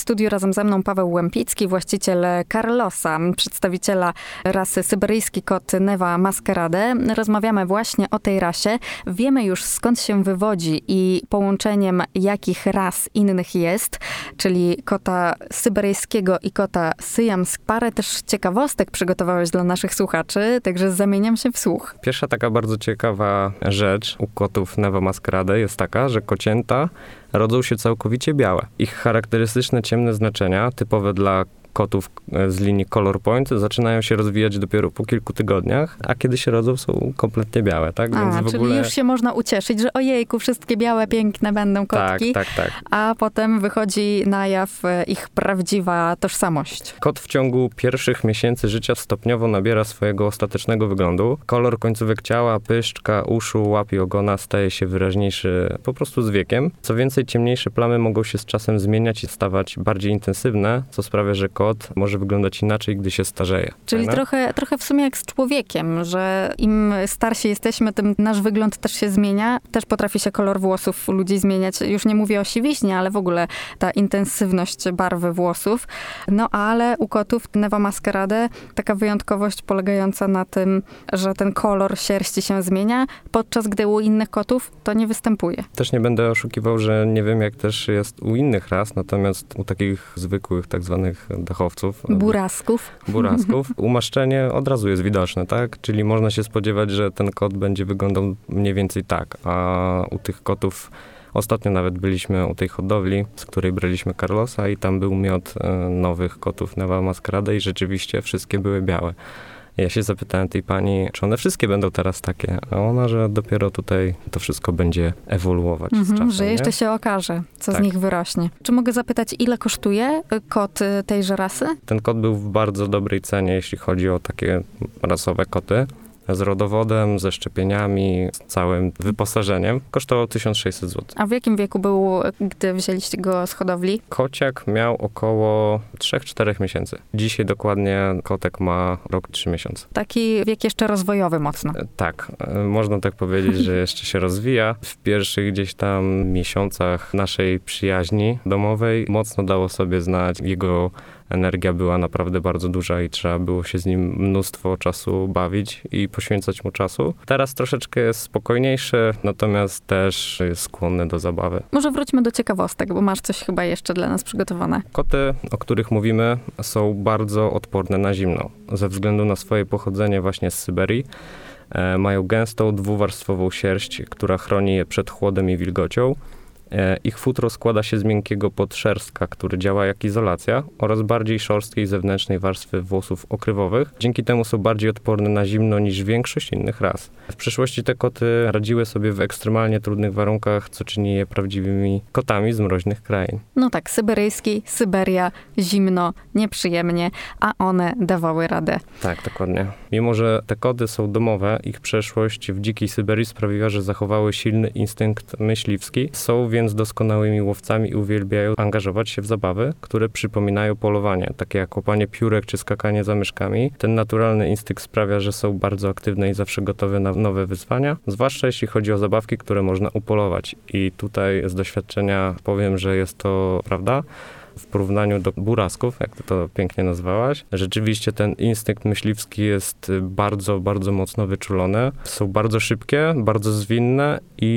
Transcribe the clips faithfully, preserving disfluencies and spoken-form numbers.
studiu razem ze mną Paweł Łempicki, właściciel Carlosa, przedstawiciela rasy syberyjski kot Newa Masquerade. Rozmawiamy właśnie o tej rasie. Wiemy już, skąd się wywodzi i połączeniem jakich ras innych jest, czyli kota syberyjskiego i kota syjamsk. Parę też ciekawostek przygotowałeś dla naszych słuchaczy, także zamieniam się w słuch. Pierwsza taka bardzo ciekawa rzecz u kotów Newa Masquerade jest taka, że kocięta rodzą się całkowicie białe. Ich charakterystyczne ciemne znaczenia, typowe dla kotów z linii Color Point, zaczynają się rozwijać dopiero po kilku tygodniach, a kiedy się rodzą, są kompletnie białe, tak? A, Więc w czyli ogóle... już się można ucieszyć, że ojejku, wszystkie białe, piękne będą kotki. Tak, tak, tak. A potem wychodzi na jaw ich prawdziwa tożsamość. Kot w ciągu pierwszych miesięcy życia stopniowo nabiera swojego ostatecznego wyglądu. Kolor końcówek ciała, pyszczka, uszu, łap i ogona staje się wyraźniejszy po prostu z wiekiem. Co więcej, ciemniejsze plamy mogą się z czasem zmieniać i stawać bardziej intensywne, co sprawia, że kot może wyglądać inaczej, gdy się starzeje. Czyli tak, trochę, trochę w sumie jak z człowiekiem, że im starsi jesteśmy, tym nasz wygląd też się zmienia. Też potrafi się kolor włosów u ludzi zmieniać. Już nie mówię o siwiźnie, ale w ogóle ta intensywność barwy włosów. No ale u kotów Newa Masquerade taka wyjątkowość polegająca na tym, że ten kolor sierści się zmienia, podczas gdy u innych kotów to nie występuje. Też nie będę oszukiwał, że nie wiem, jak też jest u innych ras, natomiast u takich zwykłych, tak zwanych dachowców. Burasków. Burasków. Umaszczenie od razu jest widoczne, tak? Czyli można się spodziewać, że ten kot będzie wyglądał mniej więcej tak, a u tych kotów ostatnio nawet byliśmy u tej hodowli, z której braliśmy Carlosa i tam był miod nowych kotów Newa Masquerade i rzeczywiście wszystkie były białe. Ja się zapytałem tej pani, czy one wszystkie będą teraz takie, a ona, że dopiero tutaj to wszystko będzie ewoluować Mhm, z czasem. że jeszcze nie? się okaże, co Tak. z nich wyrośnie. Czy mogę zapytać, ile kosztuje kot tejże rasy? Ten kot był w bardzo dobrej cenie, jeśli chodzi o takie rasowe koty. Z rodowodem, ze szczepieniami, z całym wyposażeniem. Kosztował tysiąc sześćset złotych. A w jakim wieku był, gdy wzięliście go z hodowli? Kociak miał około trzy cztery miesięcy. Dzisiaj dokładnie kotek ma rok trzy miesiące. Taki wiek jeszcze rozwojowy mocno. E, Tak, e, można tak powiedzieć, że jeszcze się rozwija. W pierwszych gdzieś tam miesiącach naszej przyjaźni domowej mocno dało sobie znać. Jego energia była naprawdę bardzo duża i trzeba było się z nim mnóstwo czasu bawić i poświęcać mu czasu. Teraz troszeczkę jest spokojniejszy, natomiast też jest skłonny do zabawy. Może wróćmy do ciekawostek, bo masz coś chyba jeszcze dla nas przygotowane. Koty, o których mówimy, są bardzo odporne na zimno. Ze względu na swoje pochodzenie właśnie z Syberii, e, mają gęstą, dwuwarstwową sierść, która chroni je przed chłodem i wilgocią. Ich futro składa się z miękkiego podszerstka, który działa jak izolacja, oraz bardziej szorstkiej zewnętrznej warstwy włosów okrywowych. Dzięki temu są bardziej odporne na zimno niż większość innych ras. W przyszłości te koty radziły sobie w ekstremalnie trudnych warunkach, co czyni je prawdziwymi kotami z mroźnych krain. No tak, syberyjski, Syberia, zimno, nieprzyjemnie, a one dawały radę. Tak, dokładnie. Mimo że te koty są domowe, ich przeszłość w dzikiej Syberii sprawiła, że zachowały silny instynkt myśliwski. Są więc doskonałymi łowcami i uwielbiają angażować się w zabawy, które przypominają polowanie, takie jak łapanie piórek czy skakanie za myszkami. Ten naturalny instynkt sprawia, że są bardzo aktywne i zawsze gotowe na nowe wyzwania, zwłaszcza jeśli chodzi o zabawki, które można upolować. I tutaj z doświadczenia powiem, że jest to prawda. W porównaniu do burasków, jak ty to pięknie nazwałaś, rzeczywiście ten instynkt myśliwski jest bardzo, bardzo mocno wyczulony. Są bardzo szybkie, bardzo zwinne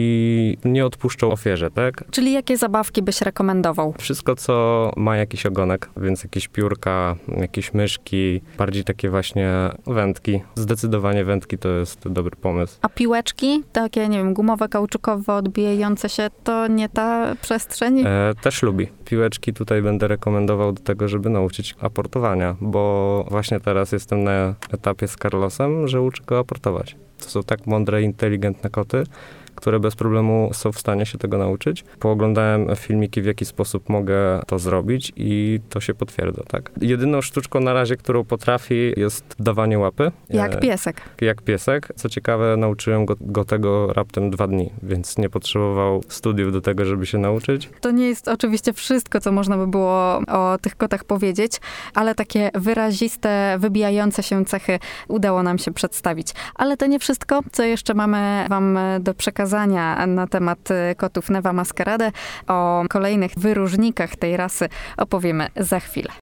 i nie odpuszczą ofierze, tak? Czyli jakie zabawki byś rekomendował? Wszystko, co ma jakiś ogonek, więc jakieś piórka, jakieś myszki, bardziej takie właśnie wędki. Zdecydowanie wędki to jest dobry pomysł. A piłeczki, takie, nie wiem, gumowe, kauczukowe, odbijające się, to nie ta przestrzeń? E, też lubi. Piłeczki tutaj będę rekomendował do tego, żeby nauczyć aportowania, bo właśnie teraz jestem na etapie z Carlosem, że uczę go aportować. To są tak mądre, inteligentne koty, które bez problemu są w stanie się tego nauczyć. Pooglądałem filmiki, w jaki sposób mogę to zrobić i to się potwierdza, tak? Jedyną sztuczką na razie, którą potrafi, jest dawanie łapy. Jak piesek. Jak piesek. Co ciekawe, nauczyłem go, go tego raptem dwa dni, więc nie potrzebował studiów do tego, żeby się nauczyć. To nie jest oczywiście wszystko, co można by było o tych kotach powiedzieć, ale takie wyraziste, wybijające się cechy udało nam się przedstawić. Ale to nie wszystko, co jeszcze mamy wam do przekazania. przekazania na temat kotów Newa Masquerade. O kolejnych wyróżnikach tej rasy opowiemy za chwilę.